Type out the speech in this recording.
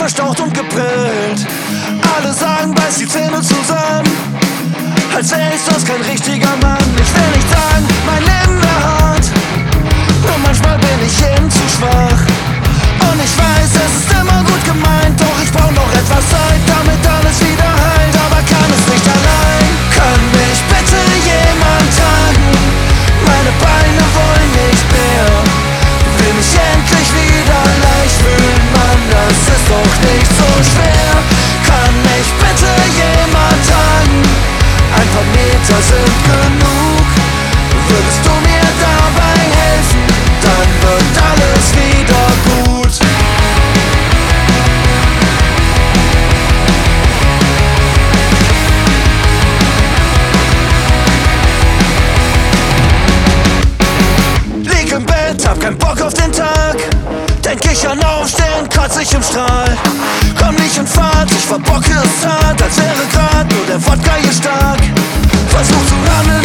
verstaucht und gebrüllt. Alle sagen, beiß die Zähne zusammen, als wär ich sonst kein richtiger Mann. Ich will nicht sagen, mein Leben wär hart, nur manchmal bin ich eben zu schwach. Und ich weiß, es ist immer gut gemeint, doch ich brauch noch etwas Zeit, damit alles wieder heilt. Aber kann es nicht allein, kann mich bitte jemand tragen? Meine Beine wollen nicht mehr, will mich endlich wieder leicht fühlen, Mann, das ist doch nicht so schwer. Kann mich bitte jemand tragen? Ein paar Meter sind genug, würdest du mir dabei helfen, dann wird alles wieder gut. Lieg im Bett, hab keinen Bock auf den Tag, denk ich an Aufstehen, kotz ich im Strahl. Komm nicht in Fahrt, ich verbocke es hart, als wäre grad nur der Wodka hier stark. Versuch zu handeln,